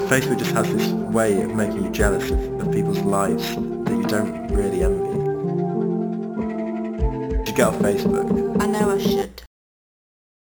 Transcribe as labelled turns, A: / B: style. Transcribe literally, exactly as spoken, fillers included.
A: Facebook just has this way of making you jealous of, of people's lives that you don't really envy. You get off Facebook.
B: I know I should.